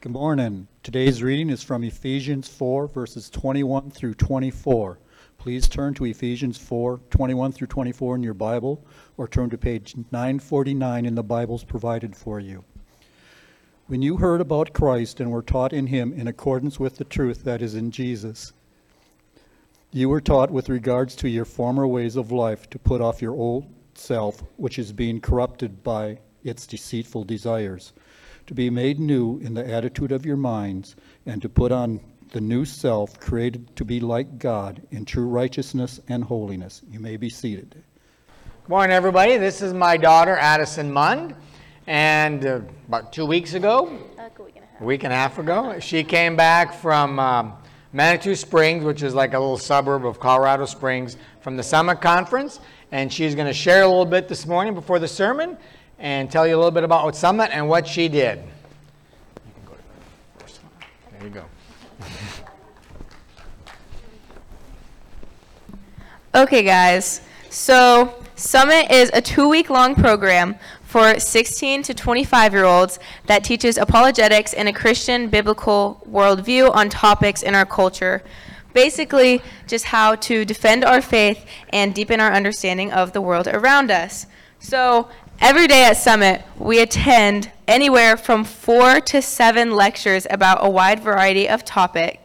Good morning. Today's reading is from Ephesians 4, verses 21 through 24. Please turn to Ephesians 4, 21 through 24 in your Bible, or turn to page 949 in the Bibles provided for you. When you heard about Christ and were taught in him in accordance with the truth that is in Jesus, you were taught with regards to your former ways of life to put off your old self, which is being corrupted by its deceitful desires, to be made new in the attitude of your minds, and to put on the new self, created to be like God in true righteousness and holiness. You may be seated. Good morning, everybody. This is my daughter, Addison Mund. And about 2 weeks ago, a week and a half ago, she came back from Manitou Springs, which is like a little suburb of Colorado Springs, from the Summit Conference. And she's going to share a little bit this morning before the sermon and tell you a little bit about what Summit and what she did. You can go to the first one. There you go. Okay, guys. So Summit is a 2-week-long program for 16 to 25-year-olds that teaches apologetics and a Christian biblical worldview on topics in our culture. Basically, just how to defend our faith and deepen our understanding of the world around us. So every day at Summit, we attend anywhere from 4 to 7 lectures about a wide variety of topics.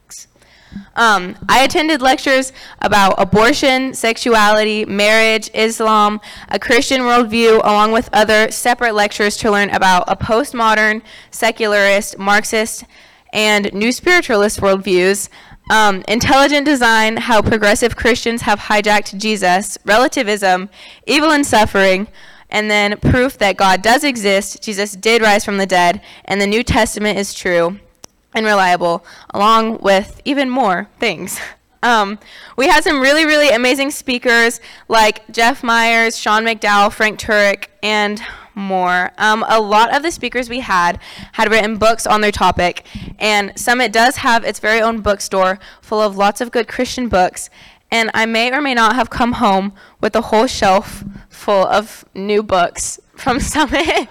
I attended lectures about abortion, sexuality, marriage, Islam, a Christian worldview, along with other separate lectures to learn about a postmodern, secularist, Marxist, and new spiritualist worldviews, intelligent design, how progressive Christians have hijacked Jesus, relativism, evil and suffering, and then proof that God does exist, Jesus did rise from the dead, and the New Testament is true and reliable, along with even more things. We had some really, really amazing speakers like Jeff Myers, Sean McDowell, Frank Turek, and more. A lot of the speakers we had written books on their topic, and Summit does have its very own bookstore full of lots of good Christian books, and I may or may not have come home with a whole shelf full of new books from Summit.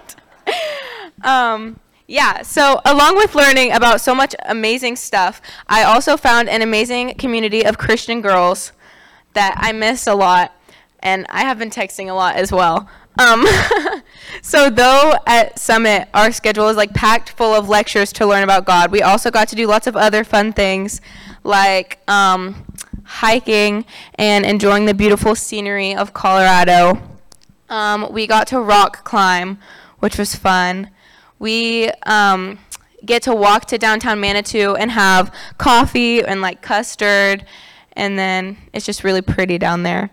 So along with learning about so much amazing stuff, I also found an amazing community of Christian girls that I miss a lot, and I have been texting a lot as well. So though at Summit our schedule is like packed full of lectures to learn about God, we also got to do lots of other fun things like hiking and enjoying the beautiful scenery of Colorado. We got to rock climb, which was fun. We get to walk to downtown Manitou and have coffee and like custard, and then it's just really pretty down there.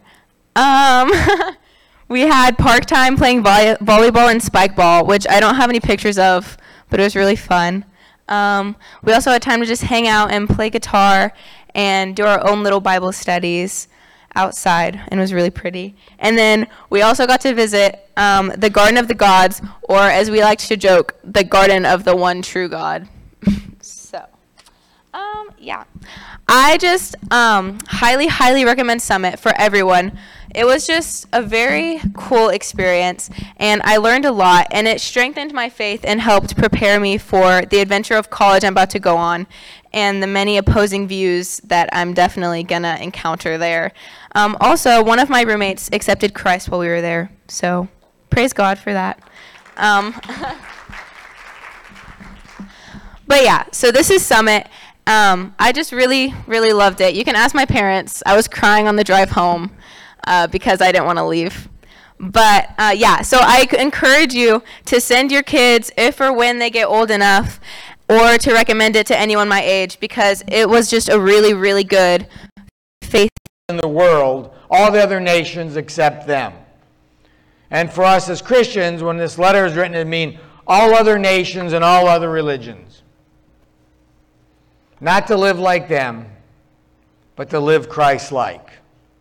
We had park time playing volleyball and spike ball, which I don't have any pictures of, but it was really fun. We also had time to just hang out and play guitar and do our own little Bible studies outside, and it was really pretty. And then we also got to visit the Garden of the Gods, or as we like to joke, the Garden of the One True God. I just highly, highly recommend Summit for everyone. It was just a very cool experience, and I learned a lot, and it strengthened my faith and helped prepare me for the adventure of college I'm about to go on and the many opposing views that I'm definitely going to encounter there. Also, one of my roommates accepted Christ while we were there, so praise God for that. But yeah, so this is Summit. I just really, really loved it. You can ask my parents. I was crying on the drive home because I didn't want to leave. But so I encourage you to send your kids if or when they get old enough, or to recommend it to anyone my age, because it was just a really, really good faith in the world, all the other nations except them. And for us as Christians, when this letter is written, it means all other nations and all other religions. Not to live like them, but to live Christ-like.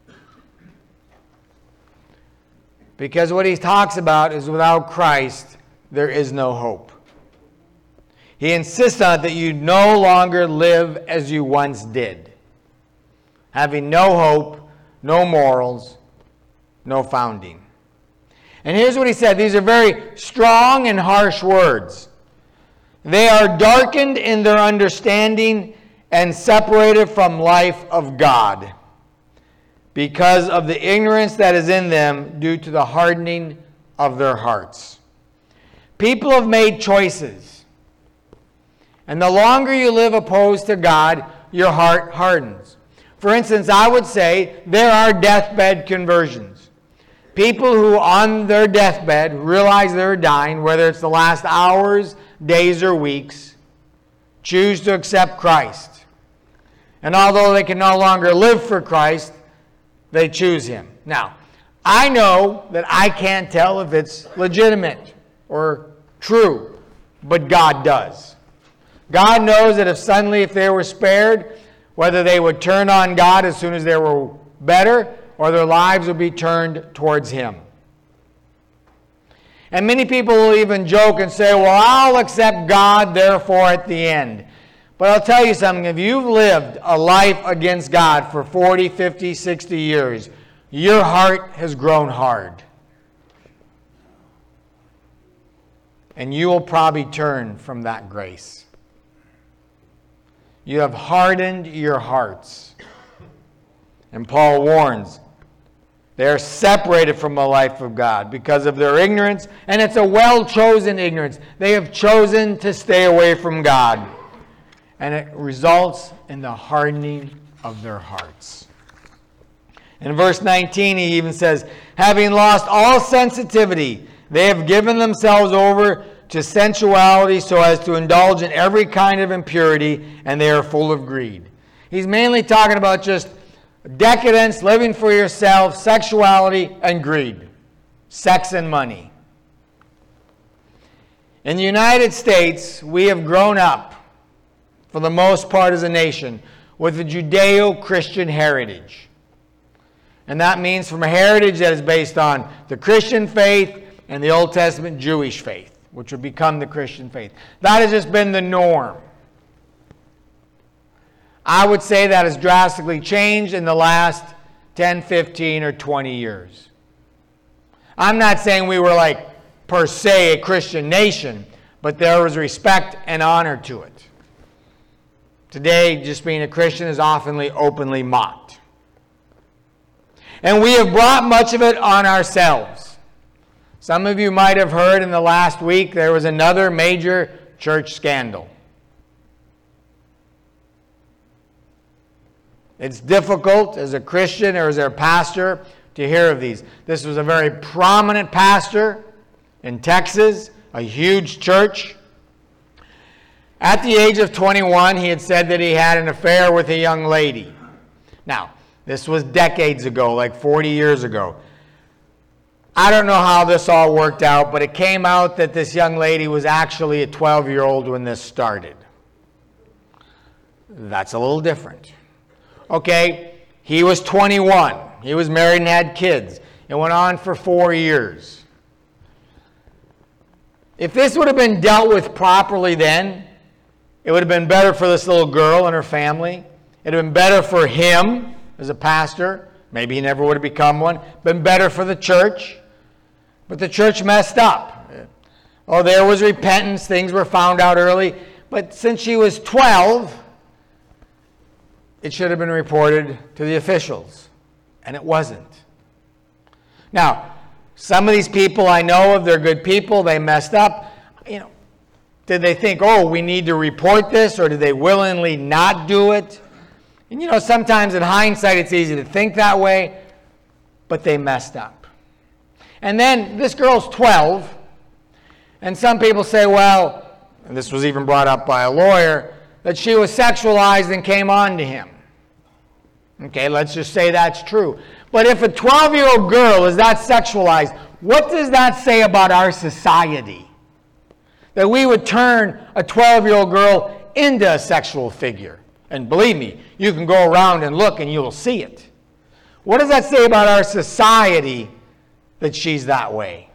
Because what he talks about is without Christ, there is no hope. He insists on it that you no longer live as you once did, having no hope, no morals, no founding. And here's what he said. These are very strong and harsh words. They are darkened in their understanding and separated from life of God because of the ignorance that is in them due to the hardening of their hearts. People have made choices. And the longer you live opposed to God, your heart hardens. For instance, I would say there are deathbed conversions. People who on their deathbed realize they're dying, whether it's the last hours, days, or weeks, choose to accept Christ. And although they can no longer live for Christ, they choose Him. Now, I know that I can't tell if it's legitimate or true, but God does. God knows that if they were spared, whether they would turn on God as soon as they were better, or their lives would be turned towards Him. And many people will even joke and say, well, I'll accept God, therefore, at the end. But I'll tell you something, if you've lived a life against God for 40, 50, 60 years, your heart has grown hard. And you will probably turn from that grace. You have hardened your hearts. And Paul warns, they are separated from the life of God because of their ignorance, and it's a well-chosen ignorance. They have chosen to stay away from God. And it results in the hardening of their hearts. In verse 19, he even says, having lost all sensitivity, they have given themselves over to sensuality so as to indulge in every kind of impurity, and they are full of greed. He's mainly talking about just decadence, living for yourself, sexuality, and greed. Sex and money. In the United States, we have grown up, for the most part as a nation, with a Judeo-Christian heritage. And that means from a heritage that is based on the Christian faith and the Old Testament Jewish faith, which would become the Christian faith. That has just been the norm. I would say that has drastically changed in the last 10, 15, or 20 years. I'm not saying we were like per se a Christian nation, but there was respect and honor to it. Today, just being a Christian is often openly mocked. And we have brought much of it on ourselves. Some of you might have heard in the last week there was another major church scandal. It's difficult as a Christian or as a pastor to hear of these. This was a very prominent pastor in Texas, a huge church. At the age of 21, he had said that he had an affair with a young lady. Now, this was decades ago, like 40 years ago. I don't know how this all worked out, but it came out that this young lady was actually a 12-year-old when this started. That's a little different. Okay, he was 21. He was married and had kids. It went on for 4 years. If this would have been dealt with properly then, it would have been better for this little girl and her family. It would have been better for him as a pastor. Maybe he never would have become one. Been better for the church. But the church messed up. Oh, there was repentance. Things were found out early. But since she was 12, it should have been reported to the officials. And it wasn't. Now, some of these people I know of, they're good people. They messed up. Did they think, oh, we need to report this, or did they willingly not do it? And sometimes in hindsight it's easy to think that way, but they messed up. And then this girl's 12, and some people say, well, and this was even brought up by a lawyer, that she was sexualized and came on to him. Okay, let's just say that's true. But if a 12-year-old girl is that sexualized, what does that say about our society? That we would turn a 12-year-old girl into a sexual figure. And believe me, you can go around and look and you'll see it. What does that say about our society that she's that way?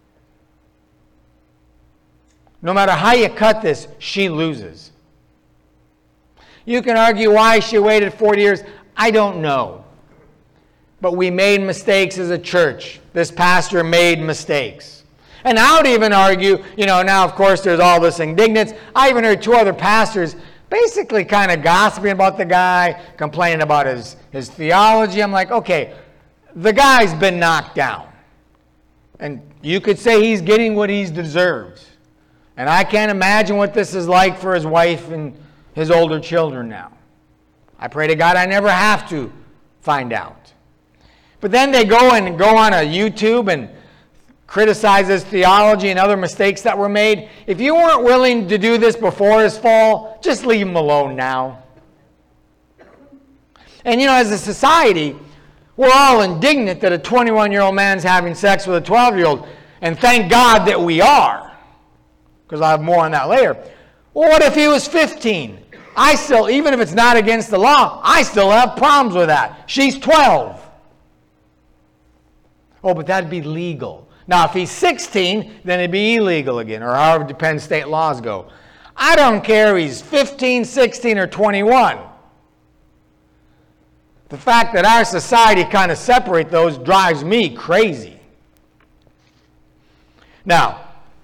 No matter how you cut this, she loses. You can argue why she waited 40 years. I don't know. But we made mistakes as a church. This pastor made mistakes. And I would even argue, now of course there's all this indignance. I even heard 2 other pastors basically kind of gossiping about the guy, complaining about his theology. I'm like, okay, the guy's been knocked down. And you could say he's getting what he deserves. And I can't imagine what this is like for his wife and his older children now. I pray to God I never have to find out. But then they go on a YouTube and criticize his theology and other mistakes that were made. If you weren't willing to do this before his fall, just leave him alone now. And as a society, we're all indignant that a 21-year-old man's having sex with a 12-year-old. And thank God that we are. Because I'll have more on that later. Well, what if he was 15? I still, even if it's not against the law, I still have problems with that. She's 12. Oh, but that'd be legal. Now, if he's 16, then it'd be illegal again, or however depends state laws go. I don't care if he's 15, 16, or 21. The fact that our society kind of separate those drives me crazy. Now,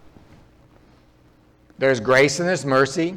there's grace and there's mercy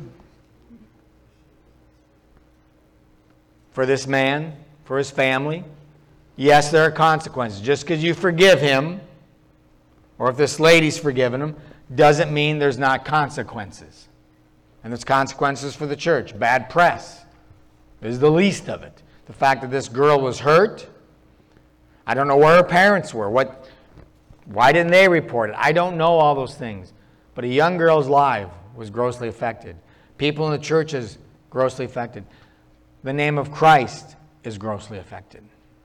for this man, for his family. Yes, there are consequences. Just because you forgive him, or if this lady's forgiven him, doesn't mean there's not consequences. And there's consequences for the church. Bad press is the least of it. The fact that this girl was hurt, I don't know where her parents were. Why didn't they report it? I don't know all those things. But a young girl's life was grossly affected. People in the church is grossly affected. The name of Christ is grossly affected.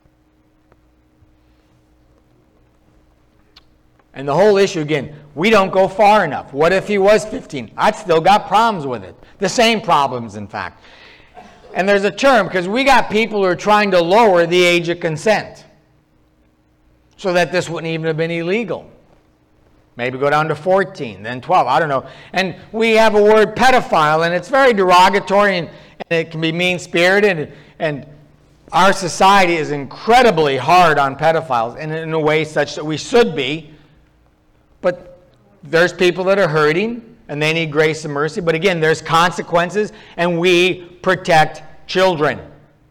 And the whole issue, again, we don't go far enough. What if he was 15? I've still got problems with it. The same problems, in fact. And there's a term, because we got people who are trying to lower the age of consent so that this wouldn't even have been illegal. Maybe go down to 14, then 12, I don't know. And we have a word pedophile, and it's very derogatory, and it can be mean-spirited, and our society is incredibly hard on pedophiles, and in a way such that we should be. But there's people that are hurting, and they need grace and mercy. But again, there's consequences, and we protect children.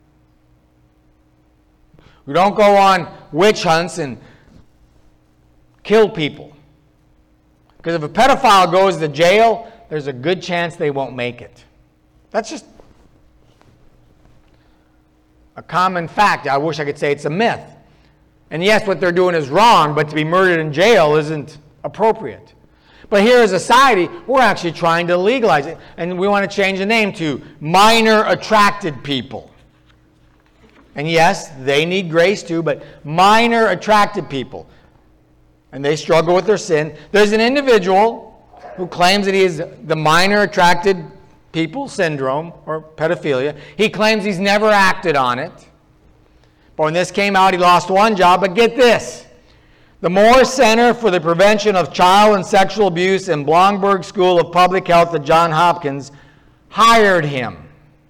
We don't go on witch hunts and kill people. Because if a pedophile goes to jail, there's a good chance they won't make it. That's just a common fact. I wish I could say it's a myth. And yes, what they're doing is wrong, but to be murdered in jail isn't appropriate. But here as a society, we're actually trying to legalize it. And we want to change the name to minor attracted people. And yes, they need grace too, but minor attracted people. And they struggle with their sin. There's an individual who claims that he is the minor attracted people syndrome or pedophilia. He claims he's never acted on it. But when this came out, he lost one job. But get this. The Moore Center for the Prevention of Child and Sexual Abuse in Blomberg School of Public Health at Johns Hopkins hired him.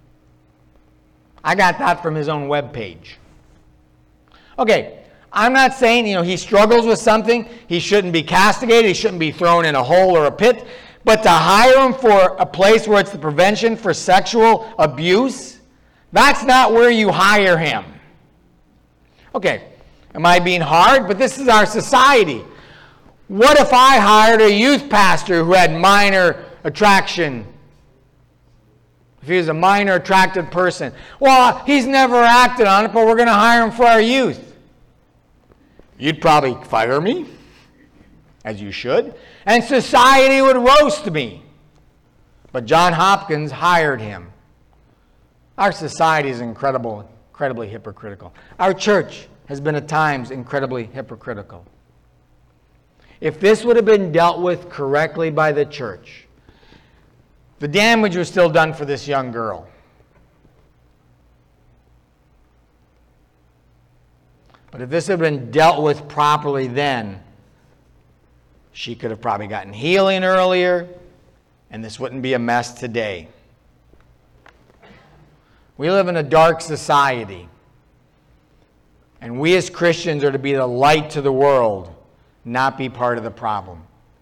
I got that from his own webpage. Okay. I'm not saying, he struggles with something. He shouldn't be castigated. He shouldn't be thrown in a hole or a pit. But to hire him for a place where it's the prevention for sexual abuse, that's not where you hire him. Okay, am I being hard? But this is our society. What if I hired a youth pastor who had minor attraction? If he was a minor attracted person. Well, he's never acted on it, but we're going to hire him for our youth. You'd probably fire me, as you should, and society would roast me. But Johns Hopkins hired him. Our society is incredibly hypocritical. Our church has been at times incredibly hypocritical. If this would have been dealt with correctly by the church, the damage was still done for this young girl. But if this had been dealt with properly then, she could have probably gotten healing earlier, and this wouldn't be a mess today. We live in a dark society, and we as Christians are to be the light to the world, not be part of the problem.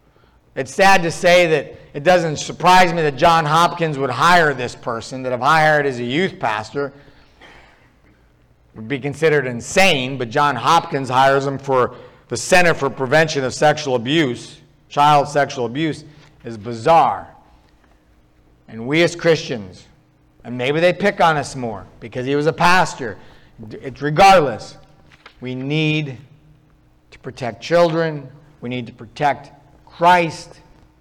It's sad to say that it doesn't surprise me that Johns Hopkins would hire this person, that if I hired as a youth pastor, would be considered insane, but Johns Hopkins hires him for the Center for Prevention of Sexual Abuse, child sexual abuse, is bizarre. And we as Christians, and maybe they pick on us more because he was a pastor, it's regardless, we need to protect children, we need to protect Christ.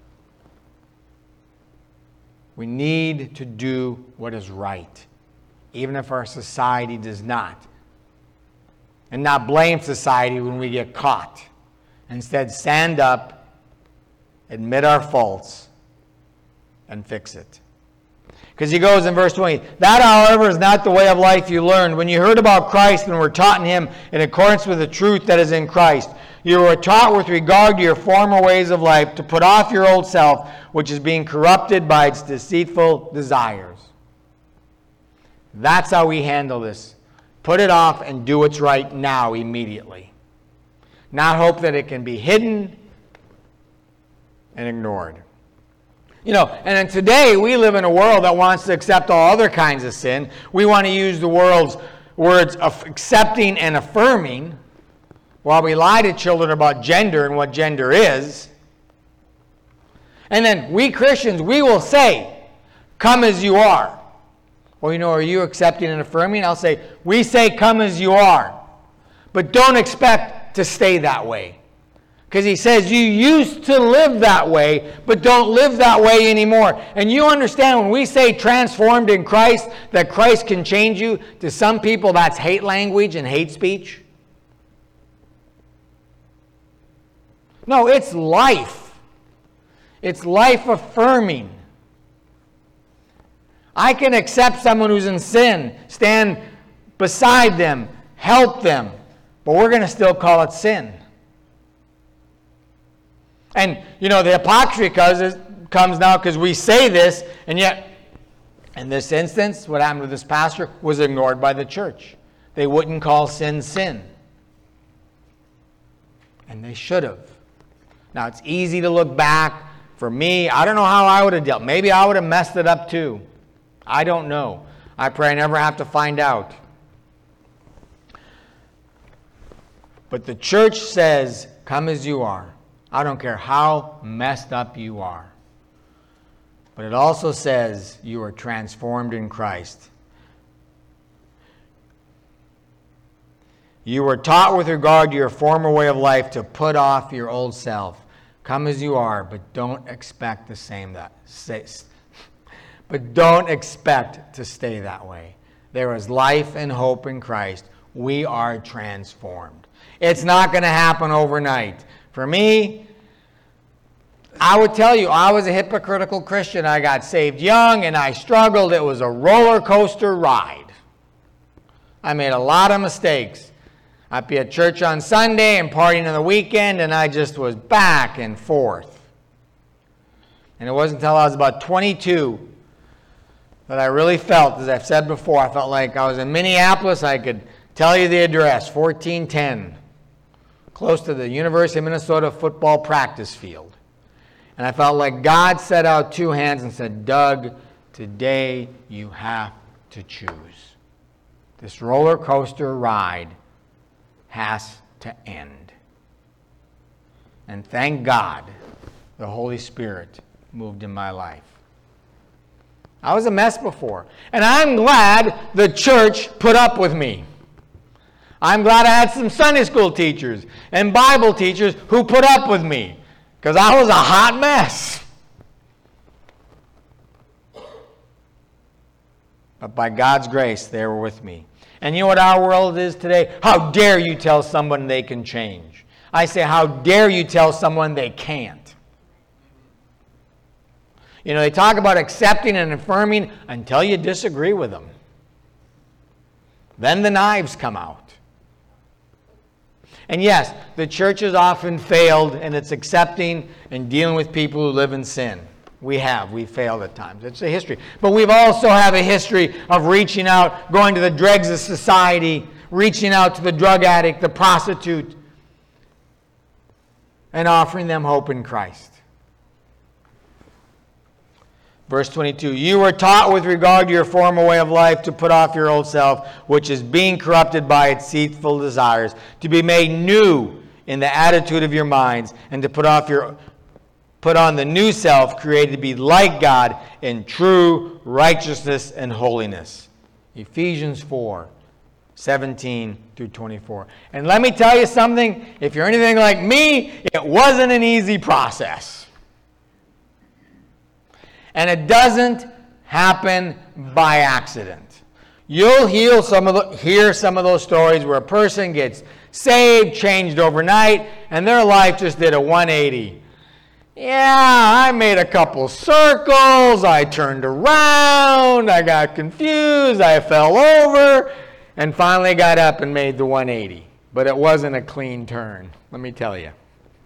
We need to do what is right, even if our society does not. And not blame society when we get caught. Instead, stand up, admit our faults, and fix it. Because he goes in verse 20, that, however, is not the way of life you learned. When you heard about Christ and were taught in him in accordance with the truth that is in Christ, you were taught with regard to your former ways of life to put off your old self, which is being corrupted by its deceitful desires. That's how we handle this. Put it off and do what's right now, immediately. Not hope that it can be hidden and ignored. You know, and then today we live in a world that wants to accept all other kinds of sin. We want to use the world's words of accepting and affirming while we lie to children about gender and what gender is. And then we Christians, we will say, come as you are. Well, you know, are you accepting and affirming? I'll say, we say come as you are. But don't expect to stay that way. Because he says you used to live that way, but don't live that way anymore. And you understand when we say transformed in Christ, that Christ can change you, to some people that's hate language and hate speech. No, it's life. It's life affirming. I can accept someone who's in sin, stand beside them, help them, but we're going to still call it sin. And, you know, the hypocrisy comes now because we say this, and yet, in this instance, what happened to this pastor was ignored by the church. They wouldn't call sin sin. And they should have. Now, it's easy to look back. For me, I don't know how I would have dealt. Maybe I would have messed it up too. I don't know. I pray I never have to find out. But the church says, come as you are. I don't care how messed up you are. But it also says you are transformed in Christ. You were taught with regard to your former way of life to put off your old self. Come as you are, but don't expect to but don't expect to stay that way. There is life and hope in Christ. We are transformed. It's not going to happen overnight. For me, I would tell you, I was a hypocritical Christian. I got saved young and I struggled. It was a roller coaster ride. I made a lot of mistakes. I'd be at church on Sunday and partying on the weekend, and I just was back and forth. And it wasn't until I was about 22 that I really felt, as I've said before, I felt like I was in Minneapolis. I could tell you the address, 1410, close to the University of Minnesota football practice field. And I felt like God set out two hands and said, Doug, today you have to choose. This roller coaster ride has to end. And thank God the Holy Spirit moved in my life. I was a mess before. And I'm glad the church put up with me. I'm glad I had some Sunday school teachers and Bible teachers who put up with me, because I was a hot mess. But by God's grace, they were with me. And you know what our world is today? How dare you tell someone they can change? I say, how dare you tell someone they can't? You know, they talk about accepting and affirming until you disagree with them. Then the knives come out. And yes, the church has often failed in its accepting and dealing with people who live in sin. We've failed at times. It's a history. But we've also have a history of reaching out, going to the dregs of society, reaching out to the drug addict, the prostitute, and offering them hope in Christ. Verse 22, you were taught with regard to your former way of life to put off your old self, which is being corrupted by its deceitful desires, to be made new in the attitude of your minds, and to put on the new self, created to be like God in true righteousness and holiness. Ephesians 4, 17 through 24. And let me tell you something, if you're anything like me, it wasn't an easy process. And it doesn't happen by accident. You'll hear some of those stories where a person gets saved, changed overnight, and their life just did a 180. Yeah, I made a couple circles, I turned around, I got confused, I fell over, and finally got up and made the 180. But it wasn't a clean turn, let me tell you.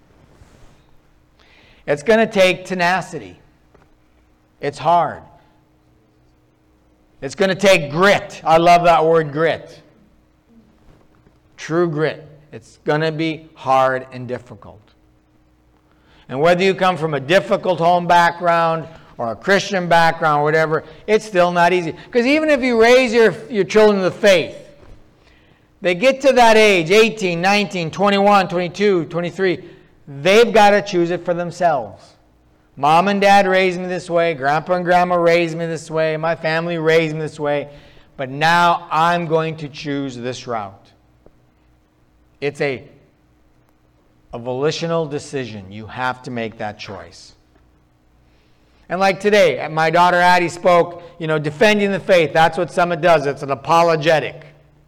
It's going to take tenacity. It's hard. It's going to take grit. I love that word, grit. True grit. It's going to be hard and difficult. And whether you come from a difficult home background or a Christian background or whatever, it's still not easy. Because even if you raise your children in the faith, they get to that age, 18, 19, 21, 22, 23, they've got to choose it for themselves. Mom and Dad raised me this way. Grandpa and Grandma raised me this way. My family raised me this way. But now I'm going to choose this route. It's a volitional decision. You have to make that choice. And like today, my daughter Addie spoke, defending the faith. That's what Summit does. It's an apologetic.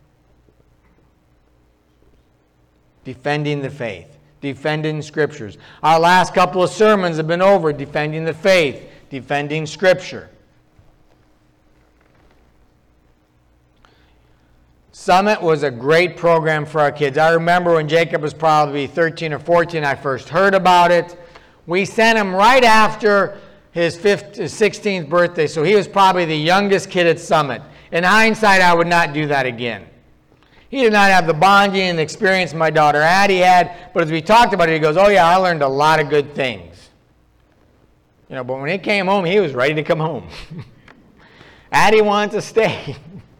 Defending the faith. Defending scriptures. Our last couple of sermons have been over defending the faith, defending scripture. Summit was a great program for our kids. I remember when Jacob was probably 13 or 14, I first heard about it. We sent him right after his 16th birthday, so he was probably the youngest kid at Summit. In hindsight, I would not do that again. He did not have the bonding and experience my daughter Addie had, but as we talked about it, he goes, oh yeah, I learned a lot of good things. But when he came home, he was ready to come home. Addie wanted to stay.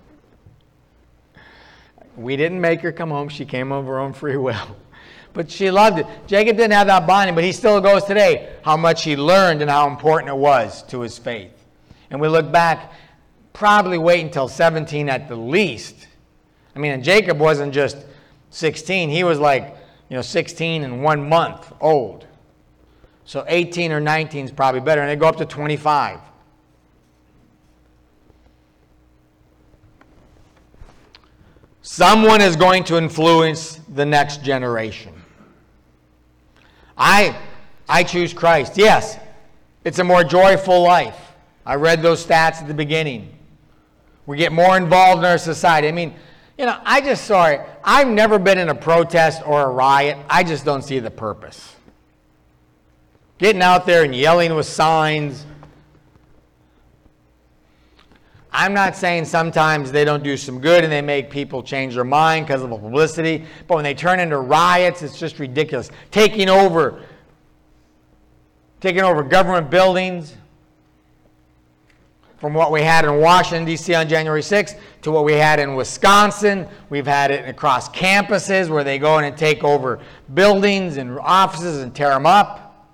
We didn't make her come home. She came of her own free will. But she loved it. Jacob didn't have that bonding, but he still goes today, how much he learned and how important it was to his faith. And we look back, probably wait until 17 at the least. And Jacob wasn't just 16. He was 16 and 1 month old. So 18 or 19 is probably better. And they go up to 25. Someone is going to influence the next generation. I choose Christ. Yes, it's a more joyful life. I read those stats at the beginning. We get more involved in our society. I just saw it. I've never been in a protest or a riot. I just don't see the purpose. Getting out there and yelling with signs. I'm not saying sometimes they don't do some good and they make people change their mind because of the publicity, but when they turn into riots, it's just ridiculous. Taking over government buildings, from what we had in Washington, D.C. on January 6th to what we had in Wisconsin. We've had it across campuses where they go in and take over buildings and offices and tear them up.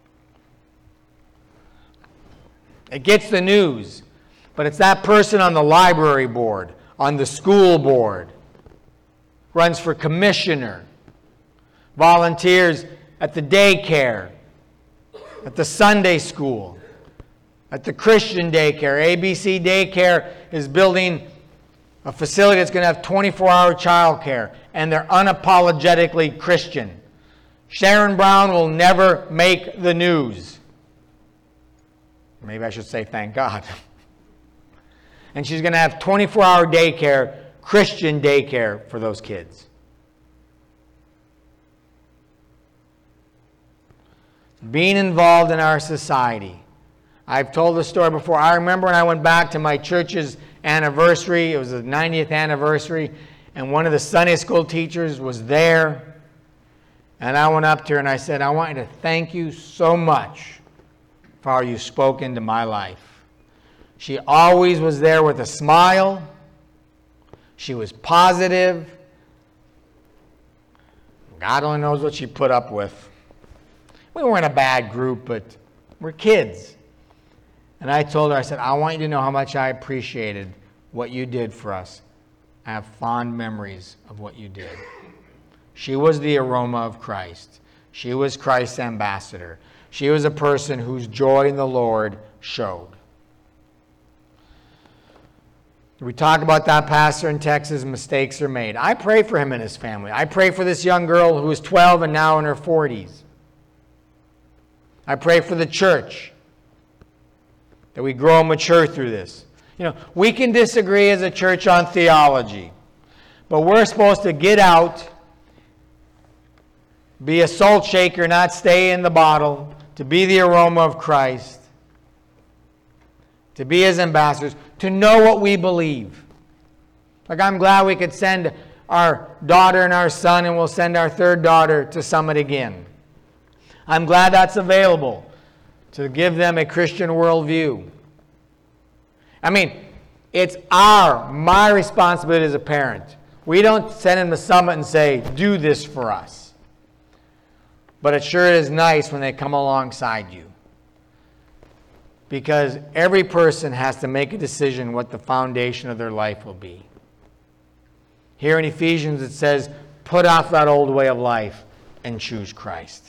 It gets the news. But it's that person on the library board, on the school board, runs for commissioner, volunteers at the daycare, at the Sunday school, at the Christian daycare. ABC Daycare is building a facility that's going to have 24-hour child care, and they're unapologetically Christian. Sharon Brown will never make the news. Maybe I should say thank God. And she's going to have 24-hour daycare, Christian daycare for those kids. Being involved in our society. I've told this story before. I remember when I went back to my church's anniversary. It was the 90th anniversary. And one of the Sunday school teachers was there. And I went up to her and I said, I want you to thank you so much for how you spoke into my life. She always was there with a smile. She was positive. God only knows what she put up with. We weren't a bad group, but we're kids. And I told her, I said, I want you to know how much I appreciated what you did for us. I have fond memories of what you did. She was the aroma of Christ. She was Christ's ambassador. She was a person whose joy in the Lord showed. We talk about that pastor in Texas, mistakes are made. I pray for him and his family. I pray for this young girl who is 12 and now in her 40s. I pray for the church, that we grow and mature through this. You know, we can disagree as a church on theology, but we're supposed to get out, be a salt shaker, not stay in the bottle, to be the aroma of Christ, to be his ambassadors, to know what we believe. Like, I'm glad we could send our daughter and our son, and we'll send our third daughter to Summit again. I'm glad that's available to give them a Christian worldview. I mean, it's my responsibility as a parent. We don't send them to Summit and say, do this for us. But it sure is nice when they come alongside you. Because every person has to make a decision what the foundation of their life will be. Here in Ephesians it says, put off that old way of life and choose Christ.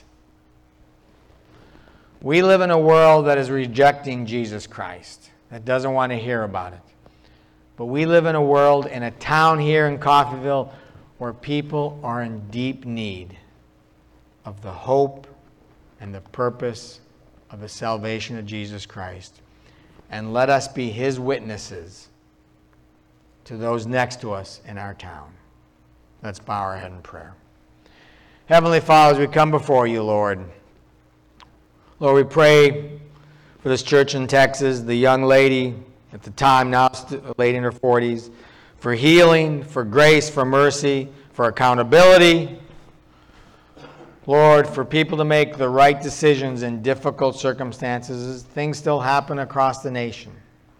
We live in a world that is rejecting Jesus Christ, that doesn't want to hear about it. But we live in a world, in a town here in Coffeyville, where people are in deep need of the hope and the purpose of the salvation of Jesus Christ. And let us be his witnesses to those next to us in our town. Let's bow our head in prayer. Heavenly Father, as we come before you, Lord, we pray for this church in Texas, the young lady at the time, now late in her 40s, for healing, for grace, for mercy, for accountability. Lord, for people to make the right decisions in difficult circumstances. Things still happen across the nation.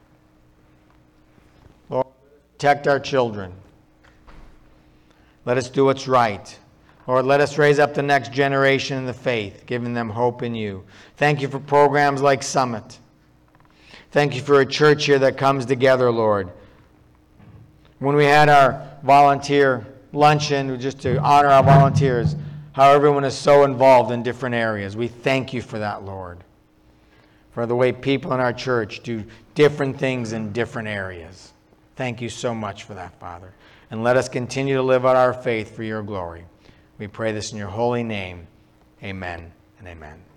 Lord, protect our children. Let us do what's right. Lord, let us raise up the next generation in the faith, giving them hope in you. Thank you for programs like Summit. Thank you for a church here that comes together, Lord. When we had our volunteer luncheon, just to honor our volunteers, how everyone is so involved in different areas. We thank you for that, Lord. For the way people in our church do different things in different areas. Thank you so much for that, Father. And let us continue to live out our faith for your glory. We pray this in your holy name. Amen and amen.